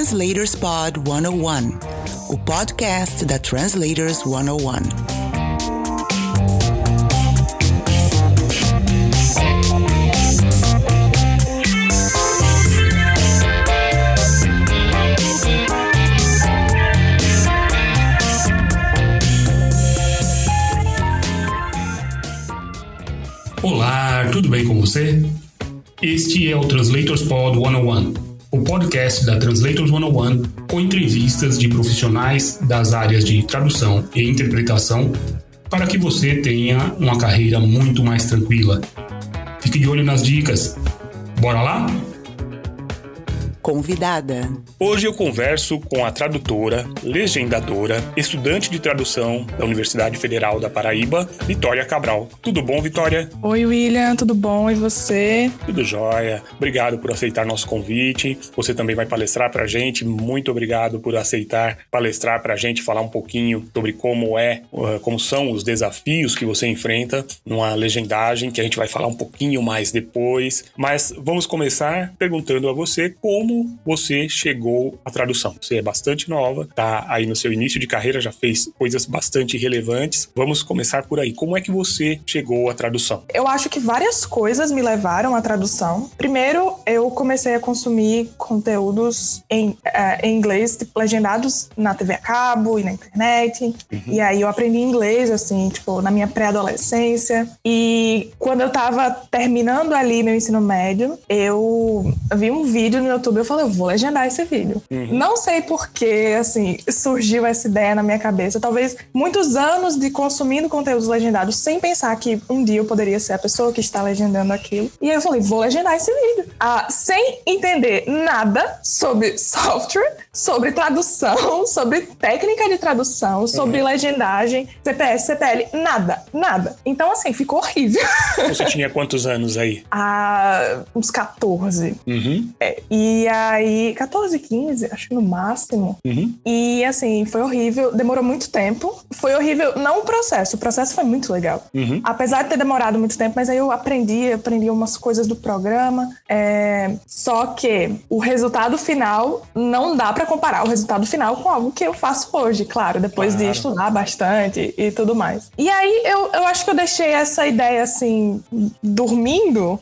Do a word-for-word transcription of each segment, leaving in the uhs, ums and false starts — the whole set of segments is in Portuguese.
Translators Pod cento e um, o podcast da Translators cento e um. Olá, tudo bem com você? Este é o Translators Pod cento e um, o podcast da Translators cento e um com entrevistas de profissionais das áreas de tradução e interpretação para que você tenha uma carreira muito mais tranquila. Fique de olho nas dicas. Bora lá? Convidada. Hoje eu converso com a tradutora, legendadora, estudante de tradução da Universidade Federal da Paraíba, Vitória Cabral. Tudo bom, Vitória? Oi, William, tudo bom? E você? Tudo jóia. Obrigado por aceitar nosso convite. Você também vai palestrar pra gente. Muito obrigado por aceitar palestrar pra gente, falar um pouquinho sobre como é, como são os desafios que você enfrenta numa legendagem, que a gente vai falar um pouquinho mais depois. Mas vamos começar perguntando a você como você chegou à tradução. Você é bastante nova, tá aí no seu início de carreira, já fez coisas bastante relevantes. Vamos começar por aí. Como é que você chegou à tradução? Eu acho que várias coisas me levaram à tradução. Primeiro, eu comecei a consumir conteúdos em, uh, em inglês, tipo, legendados na T V a cabo e na internet. Uhum. E aí eu aprendi inglês, assim, tipo, na minha pré-adolescência. E quando eu tava terminando ali meu ensino médio, eu vi um vídeo no YouTube. Eu falei, eu vou legendar esse vídeo. Uhum. Não sei por que, assim, surgiu essa ideia na minha cabeça. Talvez muitos anos de consumindo conteúdos legendados sem pensar que um dia eu poderia ser a pessoa que está legendando aquilo. E aí eu falei, vou legendar esse vídeo. Ah, sem entender nada sobre software, sobre tradução, sobre técnica de tradução, sobre uhum. legendagem, C P S, C P L, nada, nada. Então, assim, ficou horrível. Você tinha quantos anos aí? Ah, uns catorze. Uhum. É, e aí, catorze, quinze, acho que no máximo. Uhum. E assim, foi horrível, demorou muito tempo. Foi horrível, não o processo, o processo foi muito legal. Uhum. Apesar de ter demorado muito tempo, mas aí eu aprendi, aprendi umas coisas do programa. É... Só que o resultado final, não dá pra comparar o resultado final com algo que eu faço hoje, claro, depois claro. de estudar bastante e tudo mais. E aí, eu, eu acho que eu deixei essa ideia, assim, dormindo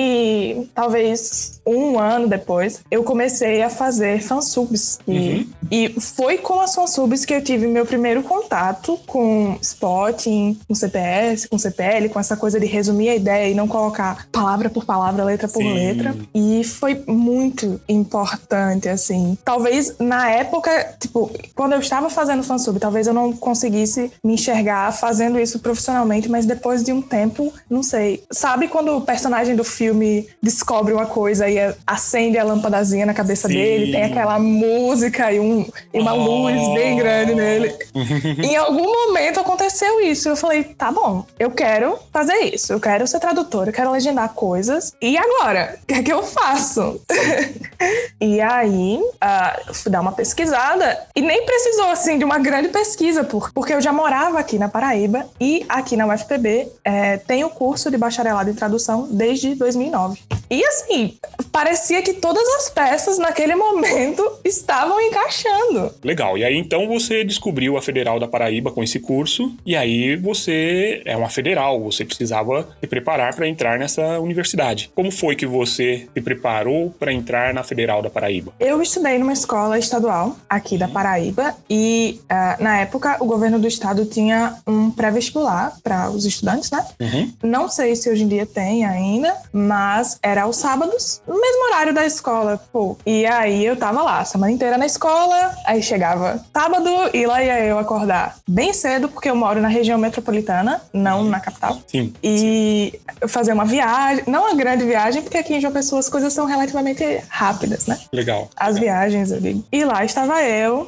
e talvez um ano depois, eu comecei a fazer fansubs. Uhum. E, e foi com as fansubs que eu tive meu primeiro contato com spotting, com C P S, com C P L, com essa coisa de resumir a ideia e não colocar palavra por palavra, letra por Sim. letra. E foi muito importante, assim. Talvez na época, tipo, quando eu estava fazendo fansub, talvez eu não conseguisse me enxergar fazendo isso profissionalmente, mas depois de um tempo, não sei. Sabe quando o personagem do filme descobre uma coisa e acende a lâmpadazinha na cabeça Sim. dele, tem aquela música e, um, e uma oh. luz bem grande nele. Em algum momento aconteceu isso. Eu falei, tá bom, eu quero fazer isso. Eu quero ser tradutora, eu quero legendar coisas. E agora? O que é que eu faço? E aí, uh, fui dar uma pesquisada. E nem precisou, assim, de uma grande pesquisa, porque eu já morava aqui na Paraíba e aqui na U F P B é, tem o curso de bacharelado em tradução desde dois mil e nove. E assim, parecia que todas as peças naquele momento estavam encaixando. Legal. E aí, então, você descobriu a Federal da Paraíba com esse curso. E aí, você é uma federal. Você precisava se preparar para entrar nessa universidade. Como foi que você se preparou para entrar na Federal da Paraíba? Eu estudei numa escola estadual aqui da Paraíba. E, uh, na época, o governo do estado tinha um pré-vestibular para os estudantes, né? Uhum. Não sei se hoje em dia tem ainda, mas era aos sábados, no mesmo horário da escola, pô. E aí eu tava lá, a semana inteira na escola, aí chegava sábado e lá ia eu acordar bem cedo, porque eu moro na região metropolitana, não na capital. Sim. E fazer uma viagem, não uma grande viagem, porque aqui em João Pessoa as coisas são relativamente rápidas, né? Legal. As Legal. viagens ali. E lá estava eu,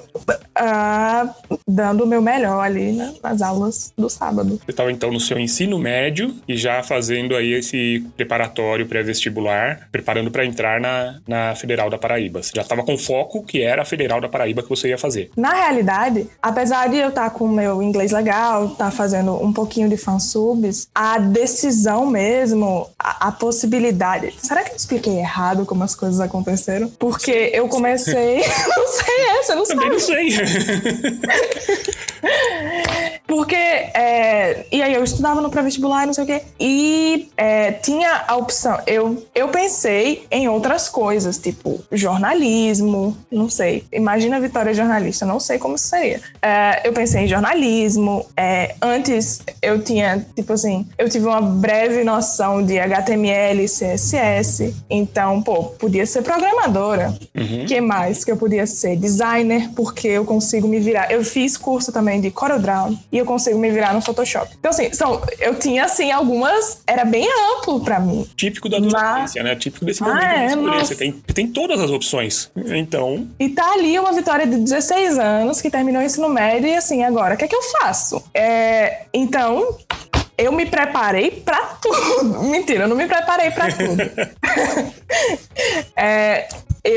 uh, dando o meu melhor ali, né, nas aulas do sábado. Você estava então no seu ensino médio e já fazendo aí esse preparatório pré-vestibular vestibular, preparando para entrar na, na Federal da Paraíba? Você já estava com foco que era a Federal da Paraíba que você ia fazer? Na realidade, apesar de eu estar com o meu inglês legal, estar fazendo um pouquinho de fansubs, a decisão mesmo, a, a possibilidade... Será que eu expliquei errado como as coisas aconteceram? Porque eu comecei... Não sei essa, não Também não sei. sei. Porque, é, e aí eu estudava no pré-vestibular e não sei o quê, e é, tinha a opção, eu, eu pensei em outras coisas, tipo jornalismo, não sei, imagina a Vitória jornalista, não sei como isso seria. É, eu pensei em jornalismo, é, antes eu tinha, tipo assim, eu tive uma breve noção de H T M L e C S S, então, pô, podia ser programadora. Uhum. Que mais que eu podia ser? Designer, porque eu consigo me virar. Eu fiz curso também de CorelDRAW e eu consigo me virar no Photoshop. Então, assim, são, eu tinha, assim, algumas... Era bem amplo pra mim. Típico da adolescência, né? Típico desse momento Ah, de é, escolher. nossa. Você tem, tem todas as opções. Então... E tá ali uma Vitória de dezesseis anos que terminou o ensino médio e, assim, agora, o que é que eu faço? É, então... Eu me preparei pra tudo. Mentira, eu não me preparei pra tudo. é,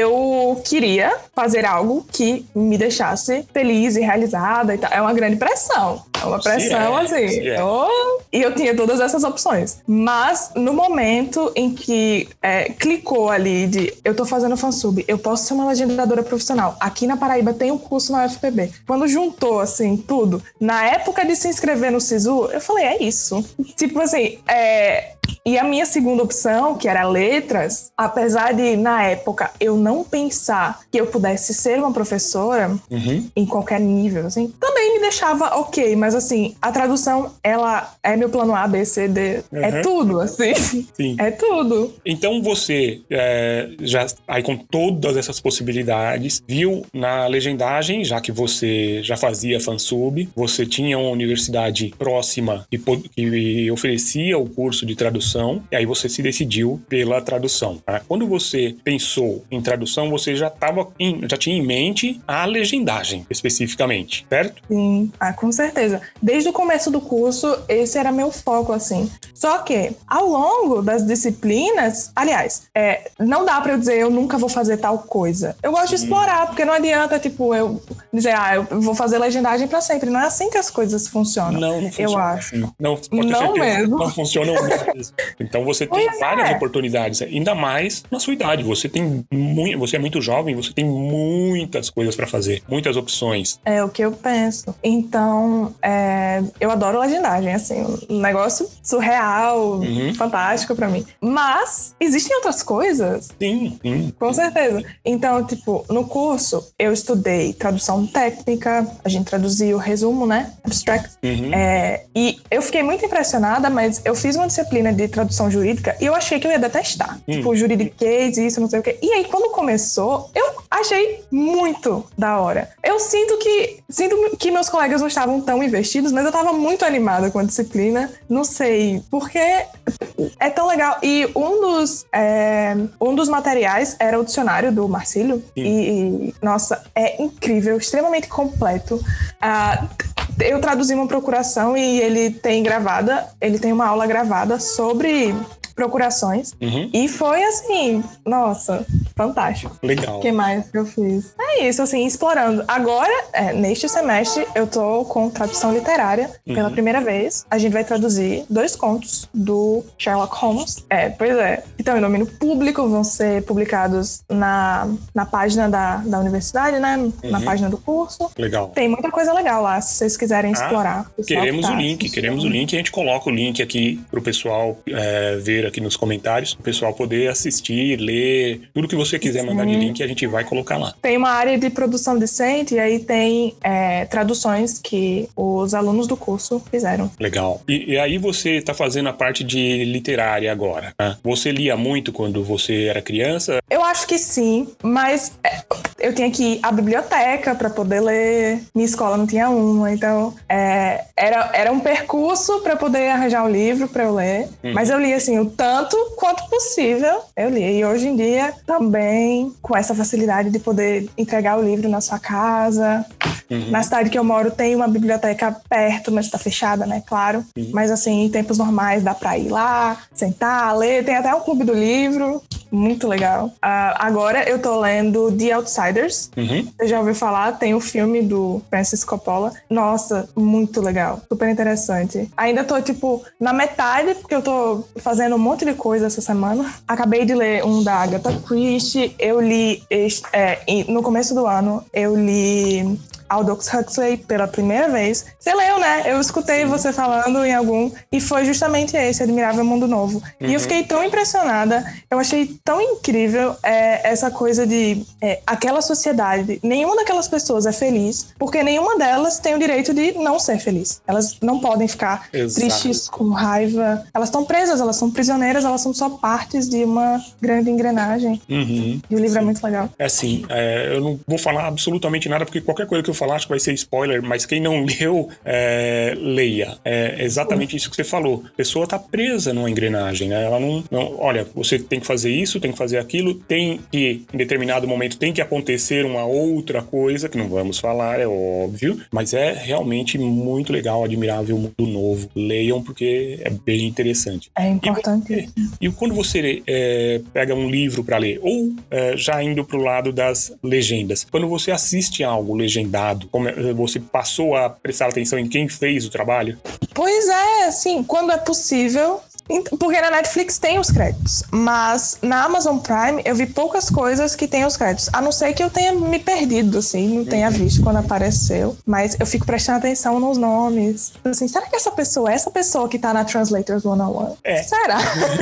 eu queria fazer algo que me deixasse feliz e realizada e tal. É uma grande pressão. É uma pressão, é, assim. é. Oh, e eu tinha todas essas opções. Mas, no momento em que é, clicou ali de eu tô fazendo fansub, eu posso ser uma legendadora profissional. Aqui na Paraíba tem um curso na U F P B. Quando juntou, assim, tudo, na época de se inscrever no SISU, eu falei, é isso. Tipo assim, é... E a minha segunda opção, que era letras, apesar de, na época, eu não pensar que eu pudesse ser uma professora uhum. em qualquer nível, assim, também me deixava ok, mas assim, a tradução, ela é meu plano A, B, C, D, uhum. é tudo, assim. Sim. É tudo. Então você, é, já aí com todas essas possibilidades, viu na legendagem, já que você já fazia fansub, você tinha uma universidade próxima que, que oferecia o curso de tradução, e aí você se decidiu pela tradução. Tá? Quando você pensou em tradução, você já, tava em, já tinha em mente a legendagem, especificamente, certo? Sim, ah, com certeza. Desde o começo do curso, esse era meu foco, assim. Só que, ao longo das disciplinas, aliás, é, não dá pra eu dizer eu nunca vou fazer tal coisa. Eu gosto Sim. de explorar, porque não adianta, tipo, eu dizer, ah, eu vou fazer legendagem pra sempre. Não é assim que as coisas funcionam. Não, não funciona. Eu acho. Não, pode ter não certeza. mesmo. Não funcionam mesmo. Então você tem Pois várias é. oportunidades, ainda mais na sua idade. Você tem muito, você é muito jovem, você tem muitas coisas pra fazer, muitas opções. É o que eu penso. Então, é, eu adoro legendagem, assim, um negócio surreal, Uhum. fantástico pra mim. Mas existem outras coisas. Sim, sim. Com certeza. Então, tipo, no curso eu estudei tradução técnica, a gente traduziu o resumo, né? Abstract. Uhum. É, e eu fiquei muito impressionada, mas eu fiz uma disciplina de tradução jurídica e eu achei que eu ia detestar. Hum. Tipo, juridiquês, isso, não sei o quê. E aí, quando começou, eu achei muito da hora. Eu sinto que sinto que meus colegas não estavam tão investidos, mas eu tava muito animada com a disciplina. Não sei, porque é tão legal. E um dos, é, um dos materiais era o dicionário do Marcílio. E, e, nossa, é incrível, extremamente completo. Ah, eu traduzi uma procuração e ele tem gravada, ele tem uma aula gravada sobre procurações. Uhum. E foi assim, nossa, fantástico. Legal. O que mais que eu fiz? É isso, assim, explorando. Agora, é, neste semestre, eu tô com tradução literária Uhum. pela primeira vez. A gente vai traduzir dois contos do Sherlock Holmes. É, pois é. Então, em domínio público, vão ser publicados na, na página da, da universidade, né? Uhum. Na página do curso. Legal. Tem muita coisa legal lá, se vocês quiserem explorar. Ah, queremos tá o link, queremos o link. A gente coloca o link aqui pro pessoal é, ver aqui nos comentários, o pessoal poder assistir, ler, tudo que você quiser mandar de link, a gente vai colocar lá. Tem uma área de produção decente e aí tem é, traduções que os alunos do curso fizeram. Legal. E, e aí você está fazendo a parte de literária agora, né? Você lia muito quando você era criança? Eu acho que sim, mas eu tinha que ir à biblioteca para poder ler. Minha escola não tinha uma, então é, era, era um percurso para poder arranjar um livro para eu ler. Uhum. Mas eu li assim o tanto quanto possível. Eu li. E hoje em dia também com essa facilidade de poder entregar o livro na sua casa. Uhum. Na cidade que eu moro tem uma biblioteca perto, mas está fechada, né? Claro. Uhum. Mas assim, em tempos normais dá para ir lá, sentar, ler. Tem até um clube do livro. Muito legal. Uh, agora eu tô lendo The Outsiders. Uhum. Você já ouviu falar? Tem o filme do Francis Coppola. Nossa, muito legal. Super interessante. Ainda tô, tipo, na metade, porque eu tô fazendo um monte de coisa essa semana. Acabei de ler um da Agatha Christie. Eu li, é, no começo do ano, eu li Aldous Huxley pela primeira vez. Você leu, né? Eu escutei você falando em algum, e foi justamente esse, Admirável Mundo Novo. Uhum. E eu fiquei tão impressionada, eu achei tão incrível é, essa coisa de é, aquela sociedade, nenhuma daquelas pessoas é feliz, porque nenhuma delas tem o direito de não ser feliz. Elas não podem ficar Exato. tristes, com raiva. Elas estão presas, elas são prisioneiras, elas são só partes de uma grande engrenagem. Uhum. E o livro Sim. é muito legal. É assim, é, eu não vou falar absolutamente nada, porque qualquer coisa que eu falar acho que vai ser spoiler, mas quem não leu, é, leia. É exatamente isso que você falou. A pessoa tá presa numa engrenagem, né? Ela não, não... Olha, você tem que fazer isso, tem que fazer aquilo, tem que, em determinado momento, tem que acontecer uma outra coisa, que não vamos falar, é óbvio, mas é realmente muito legal, Admirável Mundo Novo. Leiam, porque é bem interessante. É importante. E, e quando você é, pega um livro para ler, ou é, já indo pro lado das legendas, quando você assiste algo legendado, como você passou a prestar atenção em quem fez o trabalho? Pois é, assim, quando é possível, porque na Netflix tem os créditos, mas na Amazon Prime eu vi poucas coisas que tem os créditos, a não ser que eu tenha me perdido, assim, não tenha visto quando apareceu, mas eu fico prestando atenção nos nomes, assim, será que essa pessoa é essa pessoa que tá na Translators cento e um? É. Será?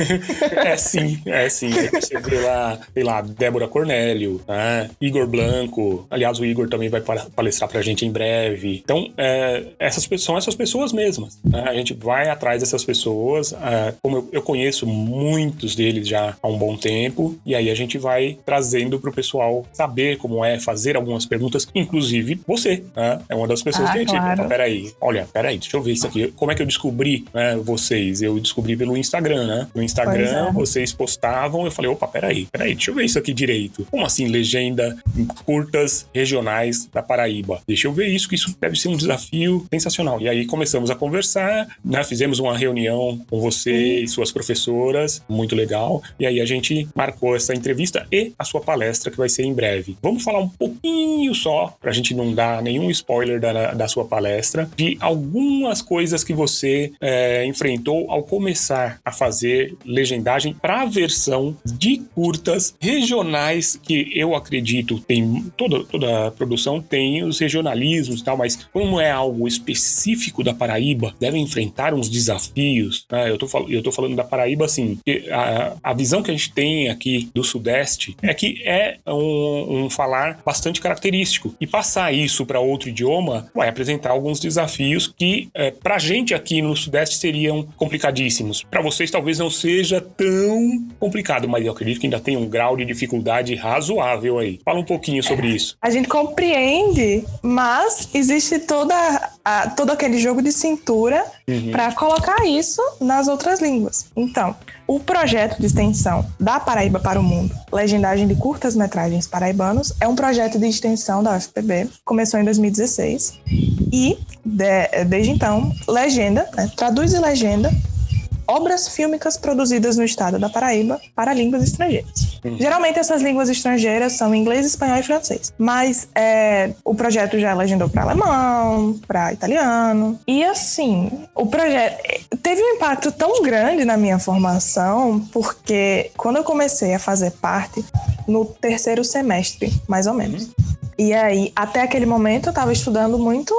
É sim, é sim. Aí você vê lá, sei lá, Débora Cornélio, né? Igor Blanco, aliás o Igor também vai palestrar pra gente em breve. Então, é, essas são essas pessoas mesmas, né? A gente vai atrás dessas pessoas, é, como eu, eu conheço muitos deles já há um bom tempo, e aí a gente vai trazendo pro pessoal saber como é, fazer algumas perguntas, inclusive você, né? É uma das pessoas ah, que a gente... Claro. Peraí, olha, peraí, deixa eu ver isso aqui. Como é que eu descobri, né, vocês? Eu descobri pelo Instagram, né? No Instagram, é. vocês postavam, eu falei, opa, peraí, peraí, deixa eu ver isso aqui direito. Como assim, legenda curtas regionais da Paraíba? Deixa eu ver isso, que isso deve ser um desafio sensacional. E aí começamos a conversar, né? Fizemos uma reunião com você e suas professoras, muito legal. E aí a gente marcou essa entrevista e a sua palestra, que vai ser em breve. Vamos falar um pouquinho só, pra gente não dar nenhum spoiler da, da sua palestra, de algumas coisas que você é, enfrentou ao começar a fazer legendagem para a versão de curtas regionais, que eu acredito tem toda, toda a produção tem os regionalismos e tal, mas como é algo específico da Paraíba, deve enfrentar uns desafios, né? Eu tô, fal- eu tô falando da Paraíba assim, que a, a visão que a gente tem aqui do Sudeste é que é um, um falar bastante característico, e passar isso para outro idioma vai apresentar alguns desafios que é, pra gente aqui no Sudeste seriam complicadíssimos. Para vocês talvez não seja tão complicado, mas eu acredito que ainda tem um grau de dificuldade razoável aí. Fala um pouquinho sobre isso. A gente compreende, mas existe toda a, todo aquele jogo de cintura uhum. para colocar isso nas outras línguas. Então, o projeto de extensão da Paraíba para o Mundo, legendagem de curtas-metragens paraibanos, é um projeto de extensão da U F P B, começou em dois mil e dezesseis, e de, desde então, legenda, né, traduz e legenda obras fílmicas produzidas no estado da Paraíba para línguas estrangeiras. Uhum. Geralmente essas línguas estrangeiras são inglês, espanhol e francês. Mas é, o projeto já legendou para alemão, para italiano. E assim, o projeto teve um impacto tão grande na minha formação, porque quando eu comecei a fazer parte, no terceiro semestre, mais ou menos. Uhum. E aí, até aquele momento, eu estava estudando muito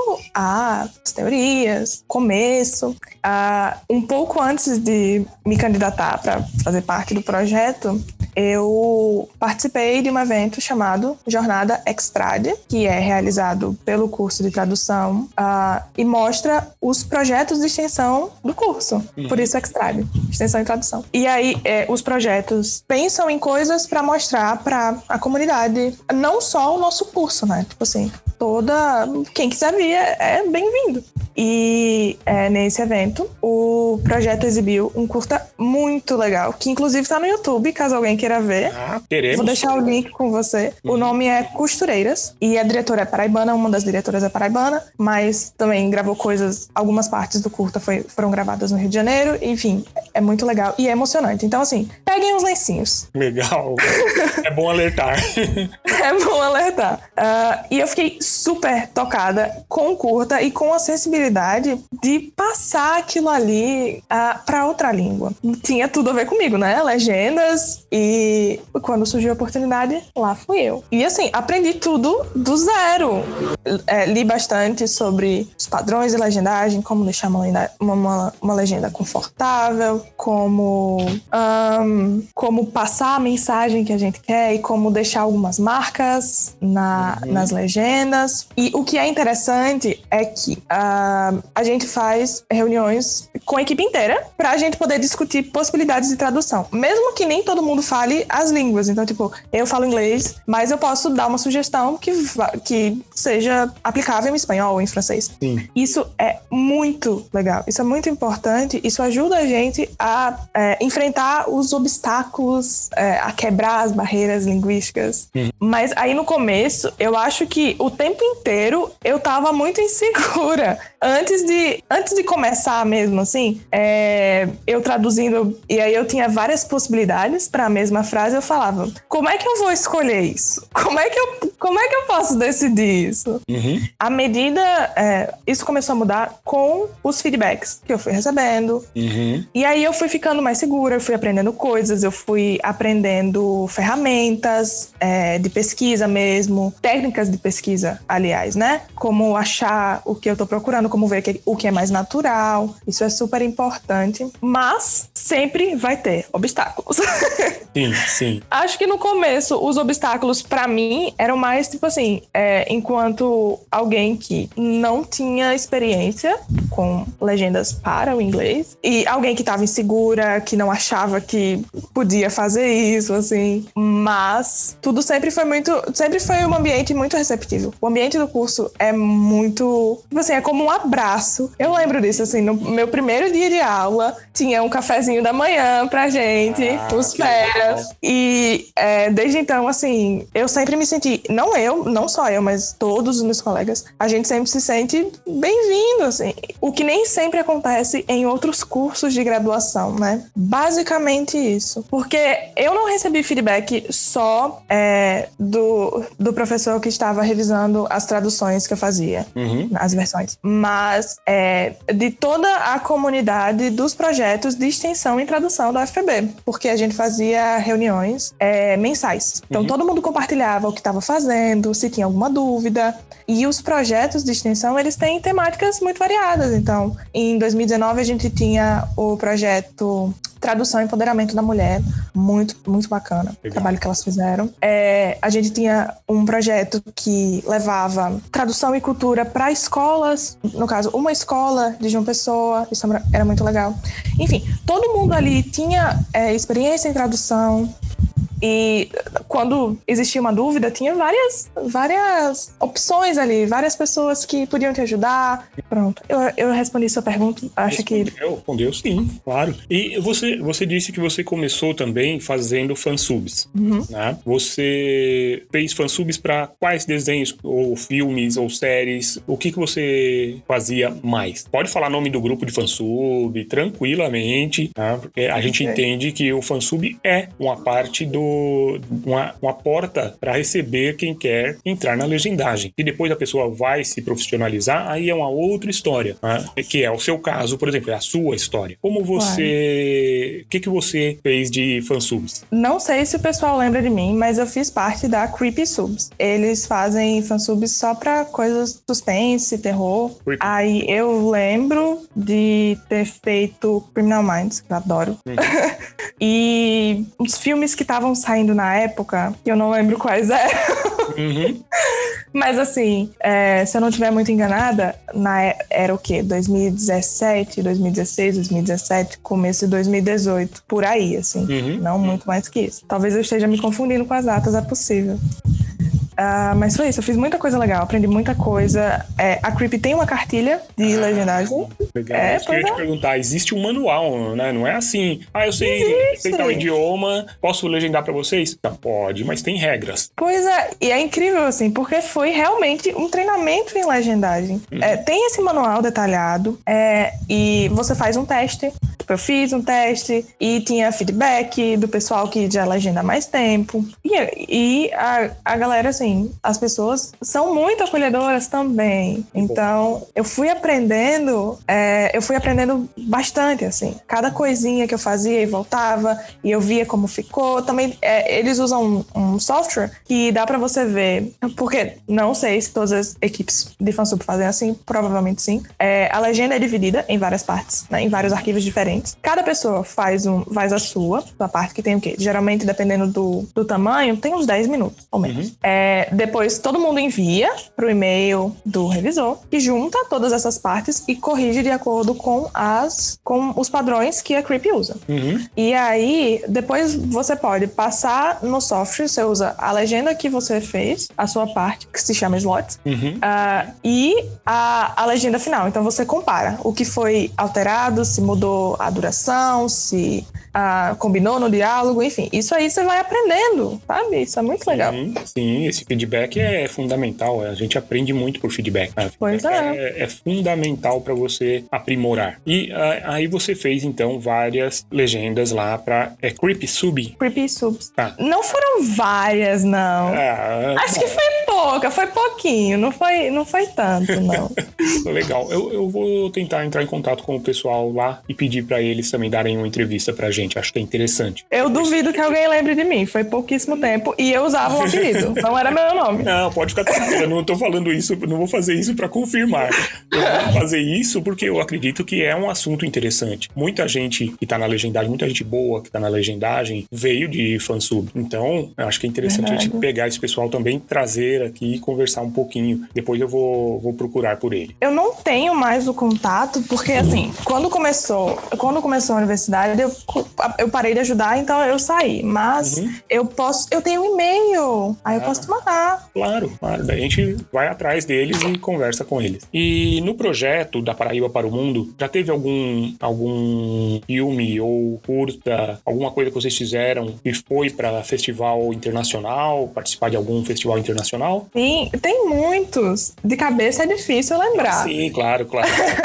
as teorias, começo. Ah, um pouco antes de me candidatar para fazer parte do projeto, eu participei de um evento chamado Jornada Extrade, que é realizado pelo curso de tradução uh, e mostra os projetos de extensão do curso. Uhum. Por isso Extrade, extensão e tradução. E aí, é, os projetos pensam em coisas para mostrar para a comunidade, não só o nosso curso, né? Tipo assim, toda... Quem quiser vir é, é bem-vindo. E é, nesse evento, o projeto exibiu um curta muito legal, que inclusive tá no YouTube, caso alguém queira ver. Ah, queremos. Vou deixar o link com você. Uhum. O nome é Costureiras, e a diretora é paraibana, uma das diretoras é paraibana, mas também gravou coisas, algumas partes do curta foi, foram gravadas no Rio de Janeiro, enfim, é muito legal e é emocionante. Então, assim, peguem os lencinhos. Legal. É bom alertar. É bom alertar. Uh, e eu fiquei super tocada com o curta e com a sensibilidade de passar aquilo ali uh, para outra língua. Tinha tudo a ver comigo, né? Legendas, e quando surgiu a oportunidade, lá fui eu. E assim, aprendi tudo do zero. É, li bastante sobre os padrões de legendagem, como deixar uma, legenda, uma, uma legenda confortável, como, um, como passar a mensagem que a gente quer e como deixar algumas marcas na, uhum. nas legendas. E o que é interessante é que uh, a gente faz reuniões com a equipe inteira pra gente poder discutir possibilidades de tradução. Mesmo que nem todo mundo fale as línguas. Então, tipo, eu falo inglês, mas eu posso dar uma sugestão que, que seja aplicável em espanhol ou em francês. Sim. Isso é muito legal. Isso é muito importante. Isso ajuda a gente a é, enfrentar os obstáculos, é, a quebrar as barreiras linguísticas. Uhum. Mas aí no começo, eu acho que o tempo inteiro eu tava muito insegura. Antes de, antes de começar mesmo, assim, é, eu traduzindo, e aí eu tinha várias possibilidades para a mesma frase, eu falava, como é que eu vou escolher isso? Como é que eu, como é que eu posso decidir isso? Uhum. À medida, é, isso começou a mudar com os feedbacks que eu fui recebendo. Uhum. E aí eu fui ficando mais segura, eu fui aprendendo coisas, eu fui aprendendo ferramentas é, de pesquisa mesmo, técnicas de pesquisa, aliás, né? Como achar o que eu tô procurando, como ver que, o que é mais natural. Isso é super importante. Mas sempre vai ter obstáculos. Sim, sim. Acho que no começo, os obstáculos pra mim eram mais, tipo assim, é, enquanto alguém que não tinha experiência com legendas para o inglês e alguém que tava insegura, que não achava que podia fazer isso, assim. Mas tudo sempre foi muito... Sempre foi um ambiente muito receptivo. O ambiente do curso é muito... Tipo assim, é como um abraço. Eu lembro disso, assim, no meu primeiro dia de aula, tinha um cafezinho da manhã pra gente, ah, os feras. E é, desde então, assim, eu sempre me senti... Não eu, não só eu, mas todos os meus colegas, a gente sempre se sente bem-vindo, assim. O que nem sempre acontece em outros cursos de graduação, né? Basicamente isso. Porque eu não recebi feedback só é, do, do professor que estava revisando as traduções que eu fazia, uhum. as versões, mas é, de toda a comunidade dos projetos de extensão e tradução da U F P B, porque a gente fazia reuniões é, mensais. Então, uhum. todo mundo compartilhava o que estava fazendo, se tinha alguma dúvida. E os projetos de extensão, eles têm temáticas muito variadas. Então, em dois mil e dezenove, a gente tinha o projeto Tradução e Empoderamento da Mulher, muito, muito bacana, o trabalho que elas fizeram. É, a gente tinha um projeto que levava tradução e cultura para escolas, no caso, uma escola de João Pessoa, isso era muito legal. Enfim, todo mundo ali tinha é, experiência em tradução. E quando existia uma dúvida, tinha várias, várias opções ali, várias pessoas que podiam te ajudar. Pronto, eu, eu respondi sua pergunta, acho respondeu, que... Respondeu sim, claro. E você, você disse que você começou também fazendo fansubs, uhum. né? Você fez fansubs para quais desenhos, ou filmes, ou séries? O que, que você fazia mais? Pode falar nome do grupo de fansub, tranquilamente, né? Porque a gente okay. entende que o fansub é uma parte do... Um, uma, uma porta para receber quem quer entrar na legendagem. E depois a pessoa vai se profissionalizar, aí é uma outra história, né? Que é o seu caso, por exemplo, é a sua história. Como você... O que, que você fez de fansubs? Não sei se o pessoal lembra de mim, mas eu fiz parte da Creepy Subs. Eles fazem fansubs só pra coisas suspense, terror. Creepy. Aí eu lembro de ter feito Criminal Minds, que eu adoro. Uhum. E os filmes que estavam saindo na época, que eu não lembro quais eram. Uhum. Mas assim, é, se eu não estiver muito enganada, na, era o quê? dois mil e dezessete, dois mil e dezesseis, dois mil e dezessete, começo de dois mil e dezoito, por aí, assim. Uhum. Não muito mais que isso. Talvez eu esteja me confundindo com as datas, é possível. Uh, mas foi isso, eu fiz muita coisa legal, aprendi muita coisa. É, a Creepy tem uma cartilha de ah, legendagem. Legal. É, eu queria é. te perguntar, existe um manual, né? Não é assim, ah, eu sei, sei tal idioma, posso legendar pra vocês? Não, pode, mas tem regras. Pois é, e é incrível, assim, porque foi realmente um treinamento em legendagem. Uhum. É, tem esse manual detalhado, é, e você faz um teste. Eu fiz um teste e tinha feedback do pessoal que já legenda há mais tempo. E, e a, a galera, assim, as pessoas são muito acolhedoras também. Então, eu fui aprendendo, é, eu fui aprendendo bastante, assim. Cada coisinha que eu fazia e voltava, e eu via como ficou. Também, é, eles usam um, um software que dá pra você ver, porque não sei se todas as equipes de fansub fazem assim, provavelmente sim. É, a legenda é dividida em várias partes, né, em vários arquivos diferentes. Cada pessoa faz, um, faz a sua, a parte que tem o quê? Geralmente, dependendo do, do tamanho, tem uns dez minutos, ou menos. Uhum. É, depois, todo mundo envia pro e-mail do revisor, que junta todas essas partes e corrige de acordo com, as, com os padrões que a Creepy usa. Uhum. E aí, depois você pode passar no software, você usa a legenda que você fez, a sua parte, que se chama slots, uhum. uh, e a, a legenda final. Então, você compara o que foi alterado, se mudou a duração, se ah, combinou no diálogo, enfim. Isso aí você vai aprendendo, sabe? Isso é muito legal. Sim, sim, esse feedback é fundamental. A gente aprende muito por feedback. Né? Pois é. é. É fundamental para você aprimorar. E ah, aí você fez, então, várias legendas lá para é, Creepy Sub. Creepy Subs. Ah. Não foram várias, não. Ah, Acho bom. que foi pouca, foi pouquinho. Não foi, não foi tanto, não. Legal. Eu, eu vou tentar entrar em contato com o pessoal lá e pedir para eles também darem uma entrevista pra gente. Acho que é interessante. Eu duvido que alguém lembre de mim. Foi pouquíssimo tempo e eu usava um apelido. Não era meu nome. Não, pode ficar tranquilo. Eu não tô falando isso, não vou fazer isso pra confirmar. Eu vou fazer isso porque eu acredito que é um assunto interessante. Muita gente que tá na legendagem, muita gente boa que tá na legendagem veio de fansub. Então, eu acho que é interessante Verdade. a gente pegar esse pessoal também, trazer aqui e conversar um pouquinho. Depois eu vou, vou procurar por ele. Eu não tenho mais o contato porque, assim, quando começou... Quando começou a universidade, eu, eu parei de ajudar, então eu saí. Mas uhum. eu posso... Eu tenho um e-mail. Aí ah, eu posso te mandar. Claro, claro. Daí a gente vai atrás deles e conversa com eles. E no projeto da Paraíba para o Mundo, já teve algum, algum filme ou curta, alguma coisa que vocês fizeram e foi para festival internacional, participar de algum festival internacional? Sim, tem muitos. De cabeça é difícil lembrar. Sim, claro, claro.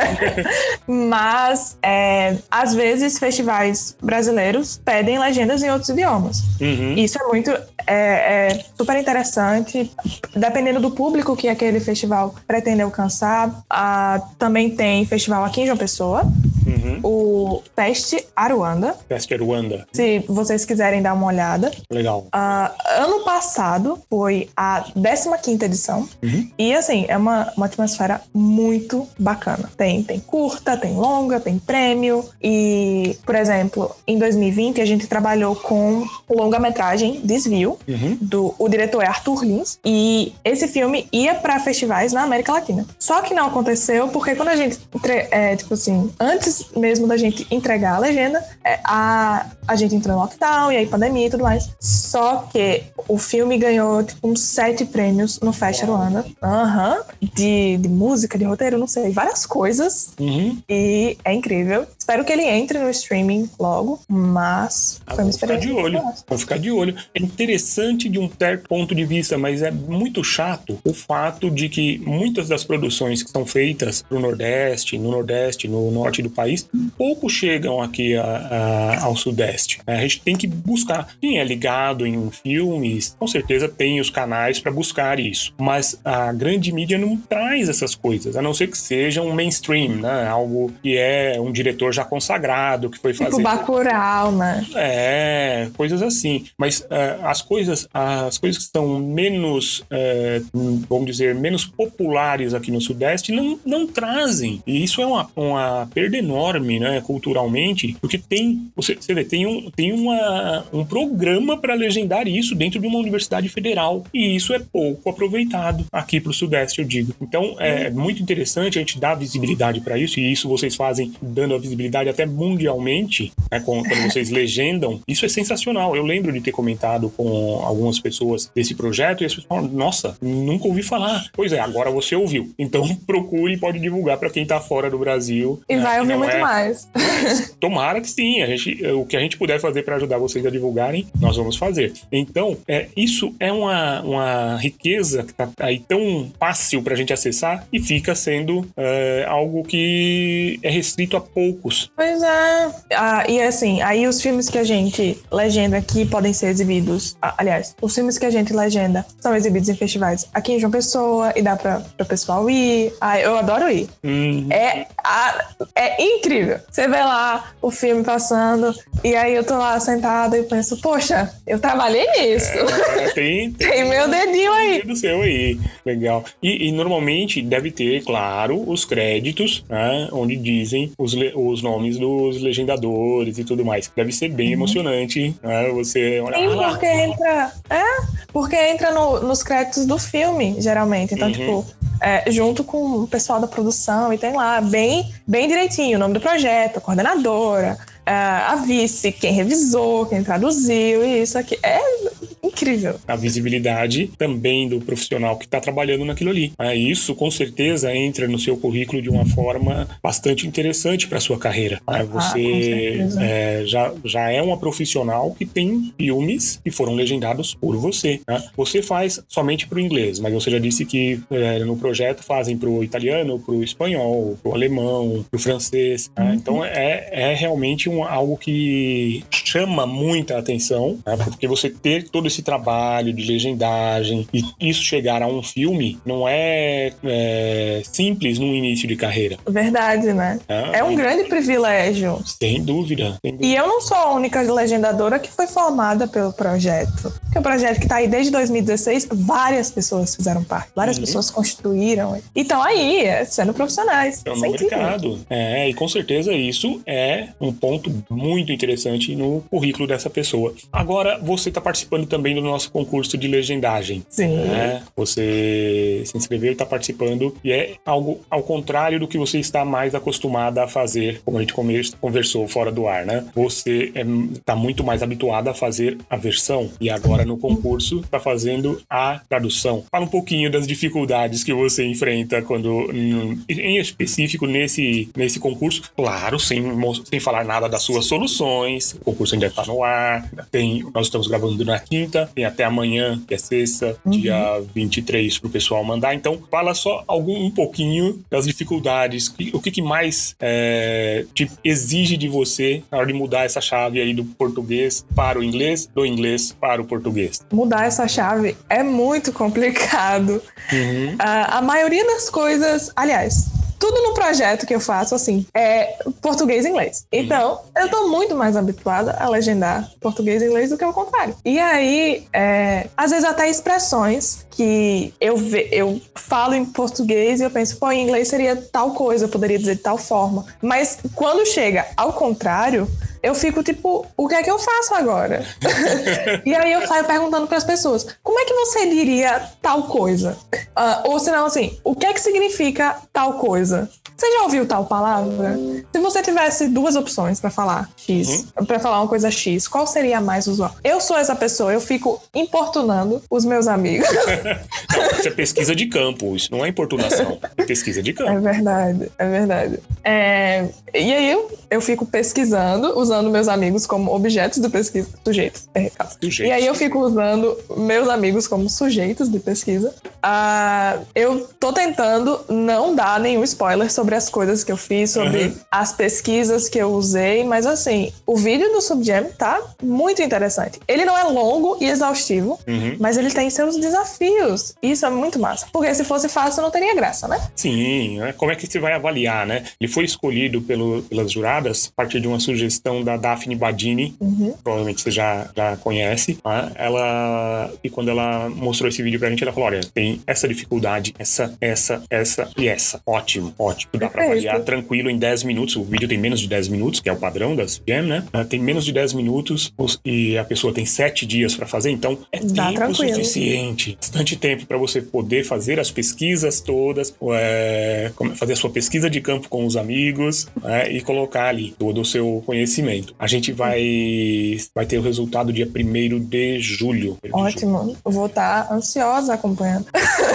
Mas... É, às vezes, festivais brasileiros pedem legendas em outros idiomas. Uhum. Isso é muito... É, é super interessante. Dependendo do público que aquele festival pretende alcançar. Ah, também tem festival aqui em João Pessoa. Uhum. O Fest Aruanda. Fest Aruanda. Se vocês quiserem dar uma olhada. Legal. Ah, ano passado foi a décima quinta edição. Uhum. E, assim, é uma, uma atmosfera muito bacana. Tem, tem curta, tem longa, tem prêmio. E, por exemplo, em dois mil e vinte a gente trabalhou com longa-metragem Desvio. Uhum. Do, o diretor é Arthur Lins. E esse filme ia para festivais na América Latina. Só que não aconteceu porque quando a gente, é, tipo assim, antes mesmo da gente entregar a legenda, é, a, a gente entrou no lockdown e aí pandemia e tudo mais. Só que o filme ganhou, tipo, uns sete prêmios no Fest Aruanda. Aham. Uhum. De, de música, de roteiro, não sei, várias coisas. Uhum. E é incrível. Espero que ele entre no streaming logo, mas Ah, foi uma vamos ficar de experiência. olho. Vamos ficar de olho. É interessante de um certo ponto de vista, mas é muito chato o fato de que muitas das produções que são feitas pro Nordeste, no Nordeste, no Norte do país, pouco chegam aqui a, a, ao Sudeste. A gente tem que buscar. Quem é ligado em filmes, com certeza tem os canais para buscar isso. Mas a grande mídia não traz essas coisas, a não ser que seja um mainstream, né? Algo que é um diretor já consagrado, que foi fazer... Tipo Bacurau, né? É, coisas assim. Mas uh, as coisas as coisas que são menos, uh, vamos dizer, menos populares aqui no Sudeste não, não trazem. E isso é uma, uma perda enorme, né, culturalmente, porque tem, você, você vê, tem, um, tem uma, um programa para legendar isso dentro de uma universidade federal. E isso é pouco aproveitado aqui pro Sudeste, eu digo. Então, é muito interessante a gente dar visibilidade para isso, e isso vocês fazem dando a visibilidade até mundialmente, né, quando vocês legendam. Isso é sensacional. Eu lembro de ter comentado com algumas pessoas desse projeto e as pessoas falam, nossa, nunca ouvi falar. Pois é, agora você ouviu. Então procure e pode divulgar para quem tá fora do Brasil. E né, vai ouvir muito é... mais. Tomara que sim. A gente, o que a gente puder fazer para ajudar vocês a divulgarem, nós vamos fazer. Então, é, isso é uma, uma riqueza que tá aí tão fácil pra gente acessar e fica sendo é, algo que é restrito a poucos. Pois é. Ah, e assim, aí os filmes que a gente legenda aqui podem ser exibidos. Ah, aliás, os filmes que a gente legenda são exibidos em festivais aqui em João Pessoa e dá pra, pra pessoal ir. Ah, eu adoro ir. Uhum. É, a, é incrível. Você vê lá o filme passando e aí eu tô lá sentada e penso, poxa, eu trabalhei nisso. É, tem, tem, tem meu dedinho aí. do seu aí. Legal. E, e normalmente deve ter, claro, os créditos, né, onde dizem os, le- os nomes dos legendadores e tudo mais. Deve ser bem uhum. emocionante, né, você olha Sim, lá. porque entra... É, porque entra no, nos créditos do filme, geralmente. Então, uhum. tipo... É, junto com o pessoal da produção, e tem lá bem, bem direitinho o nome do projeto, a coordenadora, a vice, quem revisou, quem traduziu, e isso aqui é incrível. A visibilidade também do profissional que está trabalhando naquilo ali. Isso, com certeza, entra no seu currículo de uma forma bastante interessante para a sua carreira. Você ah, é, já, já é uma profissional que tem filmes que foram legendados por você. Né? Você faz somente para o inglês, mas você já disse que é, no projeto fazem para o italiano, para o espanhol, para o alemão, para o francês. Né? Uhum. Então, é, é realmente um, algo que chama muita atenção, né? Porque você ter todo esse trabalho de legendagem e isso chegar a um filme não é, é simples no início de carreira. Verdade, né? É, é um grande privilégio. Sem dúvida, sem dúvida. E eu não sou a única legendadora que foi formada pelo projeto. Porque é um projeto que tá aí desde dois mil e dezesseis, várias pessoas fizeram parte, várias uhum. pessoas construíram. E estão aí, sendo profissionais. Estão no mercado. É, e com certeza isso é um ponto muito interessante no currículo dessa pessoa. Agora, você está participando também do nosso concurso de legendagem. Sim. Né? Você se inscreveu e está participando, e é algo ao contrário do que você está mais acostumada a fazer, como a gente conversou fora do ar, né? Você está é, muito mais habituada a fazer a versão, e agora no concurso está fazendo a tradução. Fala um pouquinho das dificuldades que você enfrenta quando, em específico, nesse, nesse concurso. Claro, sem, sem falar nada das suas soluções. O concurso ainda está no ar. Tem, nós estamos gravando na quinta, tem até amanhã, que é sexta, uhum. dia vinte e três, para o pessoal mandar. Então, fala só algum, um pouquinho das dificuldades. O que, que mais é, te exige de você na hora de mudar essa chave aí do português para o inglês, do inglês para o português? Mudar essa chave é muito complicado. Uhum. A, a maioria das coisas... Aliás... Tudo no projeto que eu faço, assim, é português e inglês. Então, eu tô muito mais habituada a legendar português e inglês do que o contrário. E aí, é, às vezes até expressões que eu, ve, eu falo em português e eu penso, pô, em inglês seria tal coisa, eu poderia dizer de tal forma. Mas quando chega ao contrário, eu fico tipo, o que é que eu faço agora? E aí eu saio perguntando pras pessoas, como é que você diria tal coisa? Uh, ou senão assim, o que é que significa tal coisa? Você já ouviu tal palavra? Se você tivesse duas opções pra falar X, uhum. pra falar uma coisa X, qual seria a mais usual? Eu sou essa pessoa, eu fico importunando os meus amigos. Não, isso é pesquisa de campo, isso não é importunação, é pesquisa de campo. É verdade, é verdade. É, e aí eu, eu fico pesquisando, usando meus amigos como objetos de pesquisa. Sujeitos, é Sujeitos. E aí eu fico usando meus amigos como sujeitos de pesquisa. Ah, eu tô tentando não dar nenhum spoiler sobre as coisas que eu fiz, sobre uhum. as pesquisas que eu usei, mas assim, o vídeo do Subjam tá muito interessante. Ele não é longo e exaustivo, uhum. mas ele tem seus desafios. Isso é muito massa. Porque se fosse fácil, não teria graça, né? Sim, né? Como é que você vai avaliar, né? Ele foi escolhido pelo, pelas juradas a partir de uma sugestão da Daphne Badini, uhum. provavelmente você já, já conhece. Né? Ela, e quando ela mostrou esse vídeo pra gente, ela falou, olha, tem essa dificuldade, essa, essa, essa e essa. Ótimo, ótimo. Dá pra avaliar tranquilo em dez minutos. O vídeo tem menos de dez minutos, que é o padrão das Jam, né? Tem menos de dez minutos e a pessoa tem sete dias pra fazer, então é Dá tempo tranquilo. suficiente. Bastante tempo pra você poder fazer as pesquisas todas, é, fazer a sua pesquisa de campo com os amigos, é, e colocar ali todo o seu conhecimento. A gente vai, vai ter o resultado dia primeiro de julho. Ótimo. De julho. Eu vou estar ansiosa acompanhando.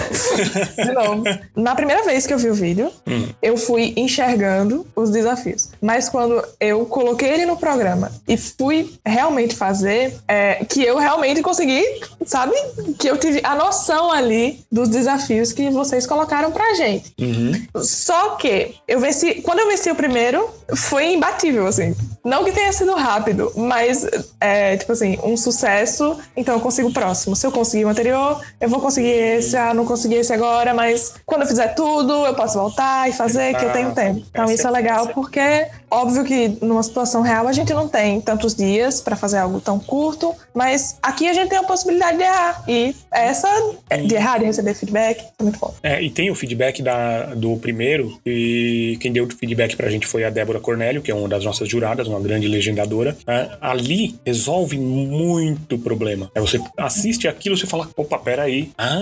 De novo. Na primeira vez que eu vi o vídeo, hum. eu fui enxergando os desafios. Mas quando eu coloquei ele no programa e fui realmente fazer, é, que eu realmente consegui, sabe? Que eu tive a noção ali dos desafios que vocês colocaram pra gente. Uhum. Só que eu venci, quando eu venci o primeiro, foi imbatível, assim. Não que tenha sido rápido, mas é, tipo assim, um sucesso, então eu consigo o próximo. Se eu conseguir o anterior, eu vou conseguir esse, ah, não consegui esse agora, mas quando eu fizer tudo, eu posso voltar e fazer, que eu tenho tempo. Então isso é legal, porque óbvio que numa situação real a gente não tem tantos dias pra fazer algo tão curto, mas aqui a gente tem a possibilidade de errar. E essa, de errar, de receber feedback, é muito bom. É, e tem o feedback da, do primeiro, e quem deu o feedback pra gente foi a Débora Cornélio, que é uma das nossas juradas, uma grande legendadora. É, ali resolve muito problema. É, você assiste aquilo e você fala, opa, peraí. Ah,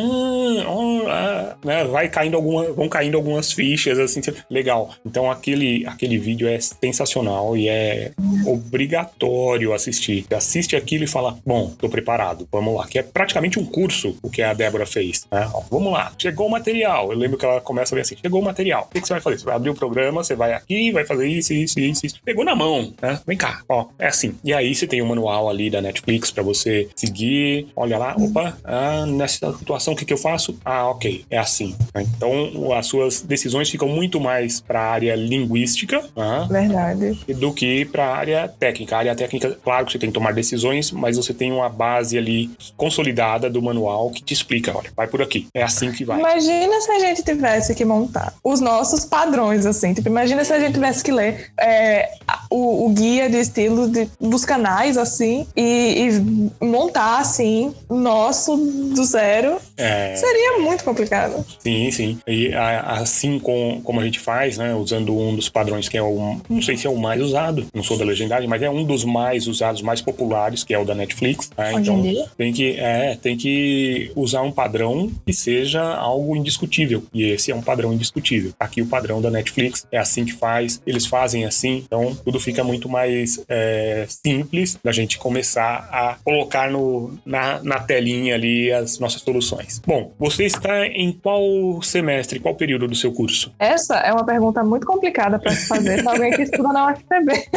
oh, ah, né? Vai caindo alguma, vão caindo algumas fichas, assim, legal. Então aquele, aquele vídeo é sensacional e é obrigatório assistir. Você assiste aquilo e fala, bom, tô preparado, vamos lá. Que é praticamente um curso o que a Débora fez. Né? Ó, vamos lá, chegou o material. Eu lembro que ela começa a ver assim, chegou o material. O que, que você vai fazer? Você vai abrir o programa, você vai aqui, vai fazer isso, isso, isso, isso. Pegou na mão, né? Vem cá, ó, é assim. E aí você tem um manual ali da Netflix pra você seguir. Olha lá, opa, ah, nessa situação o que, que eu faço? Ah, ok, é assim. Então as suas decisões ficam muito mais pra área linguística, né? Verdade. Do que pra área técnica. A área técnica, claro que você tem que tomar decisões, mas você tem uma base ali consolidada do manual que te explica, olha, vai por aqui. É assim que vai. Imagina se a gente tivesse que montar os nossos padrões, assim. Tipo, imagina se a gente tivesse que ler é, o, o guia de estilo de, dos canais, assim, e, e montar, assim, nosso do zero. É... Seria muito complicado. Sim, sim. E a, assim com, como a gente faz, né, usando um dos padrões que é o, não sei se é o mais usado, não sou da legendagem, mas é um dos mais usados, mais populares, que é o da Netflix. Né? Então tem que, é, tem que usar um padrão que seja algo indiscutível. E esse é um padrão indiscutível. Aqui o padrão da Netflix é assim que faz, eles fazem assim, então tudo fica muito mais é, simples da gente começar a colocar no, na, na telinha ali as nossas soluções. Bom, você está em qual semestre, qual período do seu curso? Essa é uma pergunta muito complicada para se fazer para alguém que estuda na U F P B.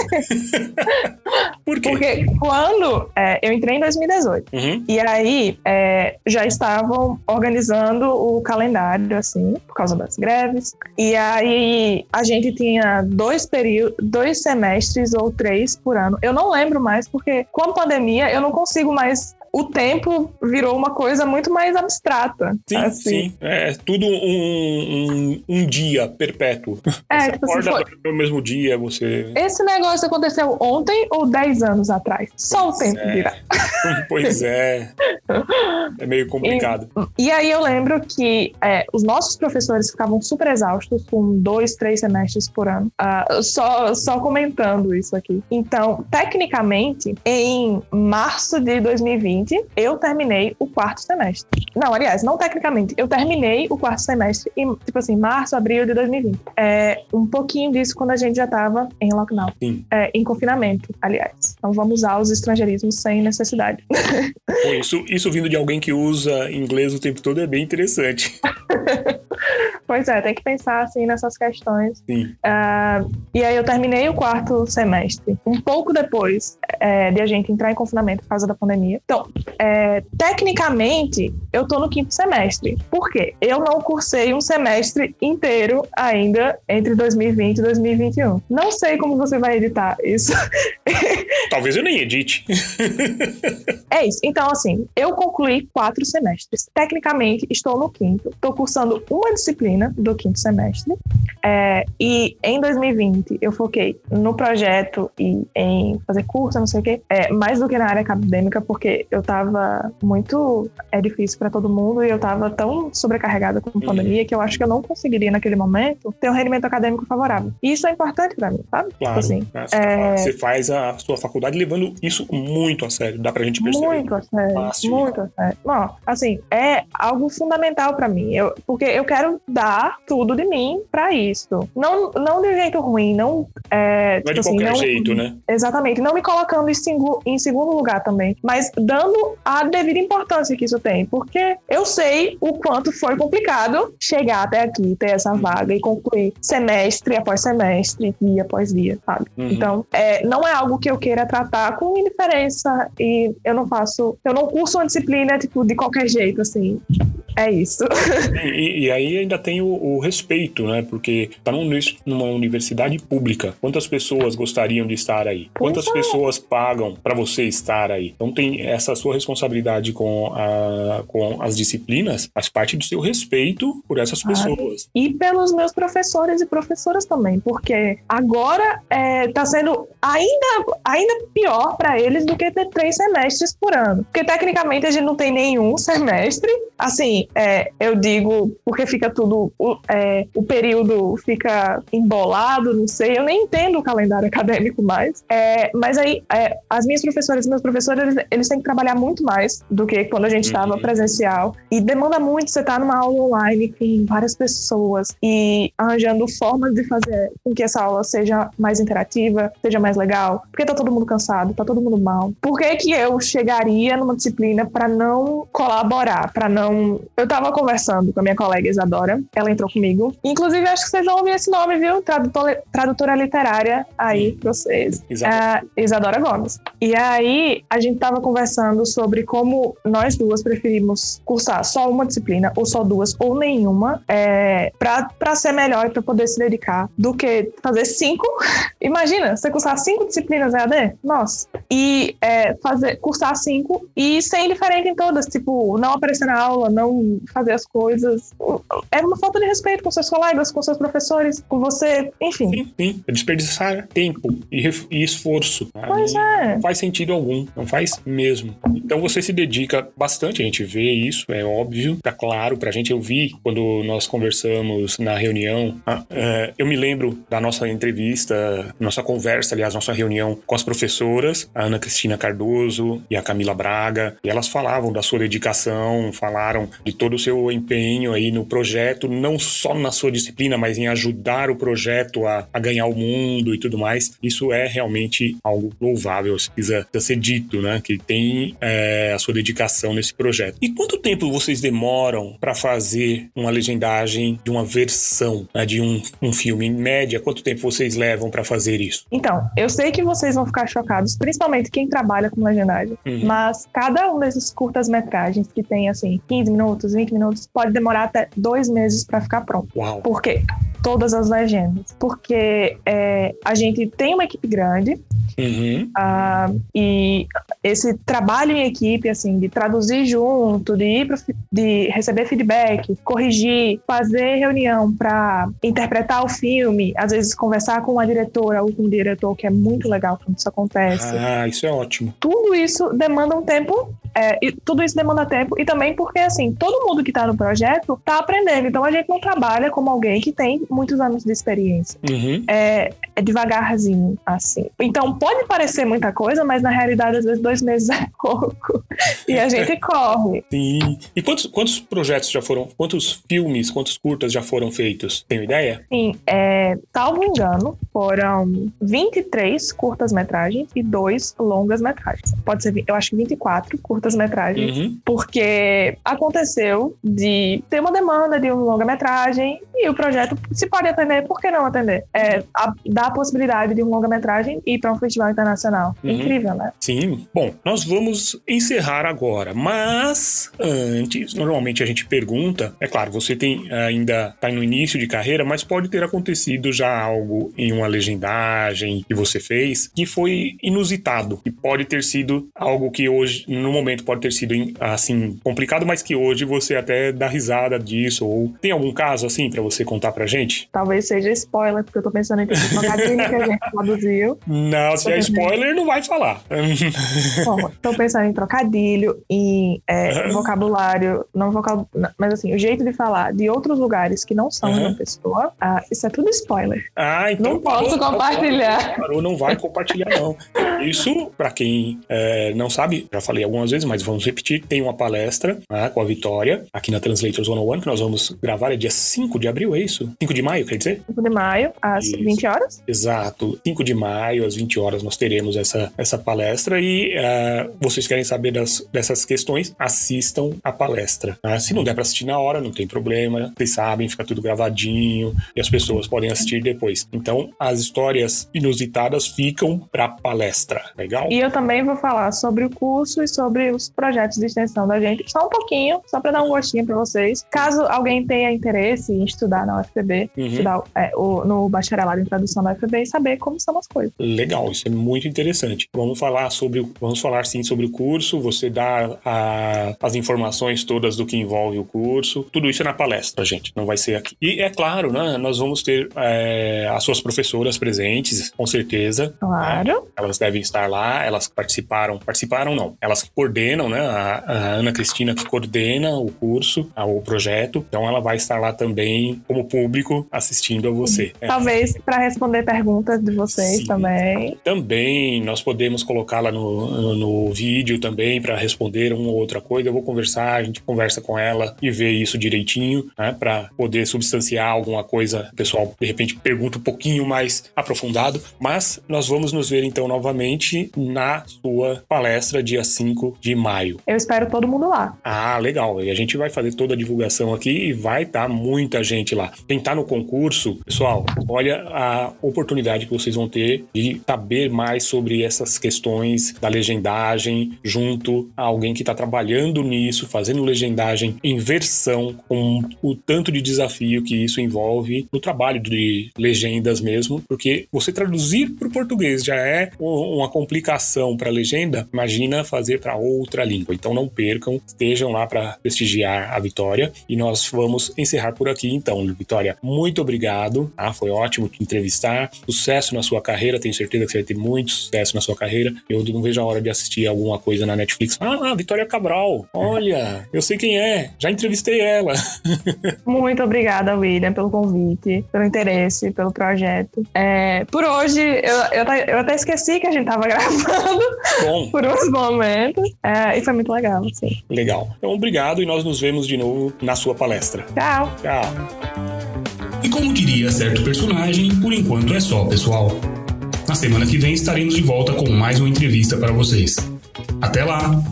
Por quê? Porque quando é, eu entrei em dois mil e dezoito, uhum. e aí é, já estavam organizando o calendário, assim, por causa das greves, e aí a gente tinha dois períodos, dois semestres ou três por ano. Eu não lembro mais, porque com a pandemia eu não consigo mais... O tempo virou uma coisa muito mais abstrata. Sim, assim. sim. É tudo um, um, um dia perpétuo. É, você tipo, acorda foi... no mesmo dia, você... Esse negócio aconteceu ontem ou dez anos atrás? Só o tempo é. dirá. Pois é. É meio complicado. E, e aí eu lembro que é, os nossos professores ficavam super exaustos com dois, três semestres por ano. Uh, só, só comentando isso aqui. Então, tecnicamente, em março de dois mil e vinte, eu terminei o quarto semestre. Não, aliás, não tecnicamente. Eu terminei o quarto semestre em, tipo assim, março, abril de dois mil e vinte. É, um pouquinho disso quando a gente já estava em lockdown. Sim. É, em confinamento, aliás. Então vamos usar os estrangeirismos sem necessidade. Pô, isso, isso vindo de alguém que usa inglês o tempo todo é bem interessante. Pois é, tem que pensar assim nessas questões. Sim. Uh, e aí eu terminei o quarto semestre, um pouco depois é, de a gente entrar em confinamento por causa da pandemia. Então, é, tecnicamente, eu tô no quinto semestre. Por quê? Eu não cursei um semestre inteiro ainda entre dois mil e vinte e dois mil e vinte e um. Não sei como você vai editar isso. Talvez eu nem edite. É isso. Então, assim, eu concluí quatro semestres. Tecnicamente, estou no quinto. Estou cursando uma disciplina do quinto semestre. É, e em dois mil e vinte, eu foquei no projeto e em fazer curso, não sei o quê, é, mais do que na área acadêmica, porque eu tava muito... É difícil para todo mundo e eu tava tão sobrecarregada com a pandemia que eu acho que eu não conseguiria, naquele momento, ter um rendimento acadêmico favorável. E isso é importante para mim, sabe? Claro. Tipo assim, é... Você faz a sua faculdade levando isso muito a sério. Dá pra gente perceber. Muito a sério. Fácil. Muito a sério. Não, assim, é algo fundamental pra mim. Eu, porque eu quero dar tudo de mim pra isso. Não, não de jeito ruim, não... É, não tipo é de assim, qualquer não, jeito, né? Exatamente. Não me colocando em, singu, em segundo lugar também. Mas dando a devida importância que isso tem. Porque eu sei o quanto foi complicado chegar até aqui, ter essa vaga e concluir semestre após semestre, dia após dia, sabe? Uhum. Então, é, não é algo que eu queira tratar com indiferença e eu não faço... Eu não curso uma disciplina, tipo, de qualquer jeito, assim. É isso. E, e aí ainda tem o, o respeito, né? Porque tá num, numa universidade pública. Quantas pessoas gostariam de estar aí? Quantas Pois é. pessoas pagam pra você estar aí? Então tem essa sua responsabilidade com, a, com as disciplinas, faz parte do seu respeito por essas pessoas. Ah, e pelos meus professores e professoras também, porque agora é, tá sendo ainda, ainda pior pra eles do que ter três semestres por ano. Porque tecnicamente a gente não tem nenhum semestre. Assim, é, eu digo porque fica tudo... O, é, o período fica embolado, não sei. Eu nem entendo o calendário acadêmico mais. É, mas aí, é, as minhas professoras e meus professores, eles, eles têm que trabalhar muito mais do que quando a gente estava uhum. presencial. E demanda muito você estar numa aula online com várias pessoas e arranjando formas de fazer com que essa aula seja mais interativa, seja mais legal. Porque tá todo mundo cansado, tá todo mundo mal. Por que que eu chegaria numa disciplina para não colaborar, para não... Eu tava conversando com a minha colega Isadora, ela entrou comigo. Inclusive, acho que vocês vão ouvir esse nome, viu? Tradutor, tradutora literária aí pra vocês. Isadora. É, Isadora Gomes. E aí, a gente tava conversando sobre como nós duas preferimos cursar só uma disciplina, ou só duas, ou nenhuma, é, pra, pra ser melhor e pra poder se dedicar, do que fazer cinco. Imagina, você cursar cinco disciplinas E A D? Nossa. E é, fazer, cursar cinco e ser indiferente em todas. Tipo, não aparecer na aula, não fazer as coisas. É uma falta de respeito com seus colegas, com seus professores, com você, enfim. Sim, sim. É desperdiçar tempo e, e esforço. Pois é. Não faz sentido algum. Não faz mesmo. Então você se dedica bastante, a gente vê isso, é óbvio, tá claro pra gente. Eu vi quando nós conversamos na reunião, ah, uh, eu me lembro da nossa entrevista, nossa conversa, aliás, nossa reunião com as professoras, a Ana Cristina Cardoso e a Camila Braga, e elas falavam da sua dedicação, falaram de todo o seu empenho aí no projeto, não só na sua disciplina, mas em ajudar o projeto a, a ganhar o mundo e tudo mais. Isso é realmente algo louvável, precisa, precisa ser dito, né? Que tem é, a sua dedicação nesse projeto. E quanto tempo vocês demoram para fazer uma legendagem de uma versão, né, de um, um filme? Em média, quanto tempo vocês levam para fazer isso? Então, eu sei que vocês vão ficar chocados, principalmente quem trabalha com legendagem, uhum. mas cada um desses curtas-metragens que tem, assim, quinze minutos, vinte minutos, pode demorar até dois meses para ficar pronto. Uau. Por quê? Todas as legendas. Porque é, a gente tem uma equipe grande Uhum. Uh, e esse trabalho em equipe, assim, de traduzir junto, de ir pro, de receber feedback, corrigir, fazer reunião para interpretar o filme, às vezes conversar com uma diretora ou com um diretor, que é muito legal quando isso acontece. Ah, isso é ótimo. Tudo isso demanda um tempo, é, e tudo isso demanda tempo, e também porque, assim, todo mundo que tá no projeto tá aprendendo, então a gente não trabalha como alguém que tem muitos anos de experiência. Uhum. É, é devagarzinho, assim. Então, pode parecer muita coisa, mas na realidade, às vezes, dois meses é pouco. E a gente corre. Sim. E quantos, quantos projetos já foram, quantos filmes, quantos curtas já foram feitos? Tem ideia? Sim, é, salvo engano, foram vinte e três curtas-metragens e dois longas-metragens. Pode ser, eu acho que vinte e quatro curtas-metragens, uhum. porque aconteceu de ter uma demanda de um longa-metragem e o projeto se pode atender, por que não atender? É, a, dá a possibilidade de um longa-metragem ir para um festival internacional. Uhum. Incrível, né? Sim. Bom, nós vamos encerrar agora, mas antes, normalmente a gente pergunta, é claro, você tem ainda está no início de carreira, mas pode ter acontecido já algo em uma legendagem que você fez que foi inusitado, e pode ter sido algo que hoje, no momento, pode ter sido assim, complicado, mas que hoje você até dá risada disso, ou tem algum caso assim pra você contar pra gente? Talvez seja spoiler, porque eu tô pensando em ter trocadilho que a gente traduziu. Não, se é spoiler, não vai falar. Bom, tô pensando em trocadilho, em é, vocabulário, não vocabulário, mas assim, o jeito de falar de outros lugares que não são uhum. uma pessoa, ah, isso é tudo spoiler. Ah, então não posso parou, compartilhar. Parou, não vai compartilhar, não. Isso, pra quem é, não sabe, já falei algumas vezes, mas vamos repetir, tem uma palestra, né, com a Vitória, aqui na Translators cento e um, que nós vamos gravar, é dia cinco de abril, é isso? cinco de maio, quer dizer? cinco de maio, às isso. vinte horas? Exato. cinco de maio, às vinte horas, nós teremos essa, essa palestra e uh, vocês querem saber das, dessas questões, assistam a palestra. Né? Se não der pra assistir na hora, não tem problema, vocês sabem, fica tudo gravadinho e as pessoas podem assistir depois. Então, as histórias inusitadas ficam pra palestra, legal? E eu também vou falar sobre o curso e sobre os projetos de extensão da gente, só um pouquinho, só pra dar um gostinho pra vocês. Caso alguém tenha interesse em estudar na U F P B, uhum. estudar é, o, no bacharelado em tradução da U F P B e saber como são as coisas. Legal, isso é muito interessante. Vamos falar sobre, vamos falar sim sobre o curso, você dá a, as informações todas do que envolve o curso, tudo isso é na palestra, gente, não vai ser aqui. E é claro, né, nós vamos ter é, as suas professoras presentes, com certeza. Claro. Né? Elas devem estar lá, elas participaram, participaram não, elas que coordenam, né, a, a Ana Cristina que coordena o curso, o projeto, então ela vai estar lá também como público assistindo a você. Talvez é. para responder perguntas de vocês Sim. também. Também, nós podemos colocá-la no, no, no vídeo também para responder uma ou outra coisa, eu vou conversar, a gente conversa com ela e vê isso direitinho, né, para poder substanciar alguma coisa, o pessoal de repente pergunta um pouquinho mais aprofundado, mas nós vamos nos ver então novamente na sua palestra dia cinco de maio. Eu espero todo mundo lá. Ah, legal, e a gente vai fazer toda a divulgação aqui e vai estar muita gente lá. Quem tá no concurso, pessoal, olha a oportunidade que vocês vão ter de saber mais sobre essas questões da legendagem junto a alguém que tá trabalhando nisso, fazendo legendagem em versão, com o tanto de desafio que isso envolve no trabalho de legendas mesmo, porque você traduzir para o português já é uma complicação para a legenda, imagina fazer para outra língua. Então não percam, estejam lá para prestigiar a Vitória e nós vamos encerrar por aqui então. Vitória, muito obrigado, tá? Foi ótimo te entrevistar, sucesso na sua carreira, tenho certeza que você vai ter muito sucesso na sua carreira. Eu não vejo a hora de assistir alguma coisa na Netflix. Ah, Vitória Cabral, olha, eu sei quem é, já entrevistei ela. Muito obrigada, William, pelo convite, pelo interesse, pelo projeto. É, por hoje, eu, eu, eu até esqueci que a gente tava gravando Bom. por uns momentos, é, e foi muito legal, sim. Legal. Então, obrigado e nós nos vemos de novo na sua palestra. Tchau. Tchau. E como diria certo personagem, por enquanto é só, pessoal. Na semana que vem estaremos de volta com mais uma entrevista para vocês. Até lá!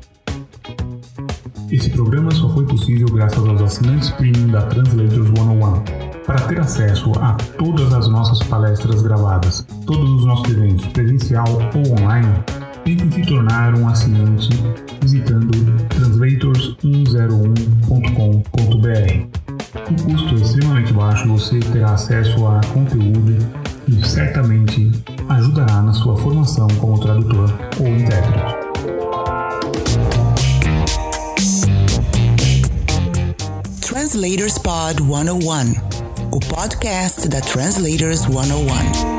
Esse programa só foi possível graças aos assinantes premium da Translators cento e um. Para ter acesso a todas as nossas palestras gravadas, todos os nossos eventos presencial ou online, tente se tornar um assinante visitando translators cento e um ponto com ponto b r. O custo é extremamente baixo, você terá acesso a conteúdo e certamente a ajudará na sua formação como tradutor ou intérprete. Translators Pod cento e um, o podcast da Translators cento e um.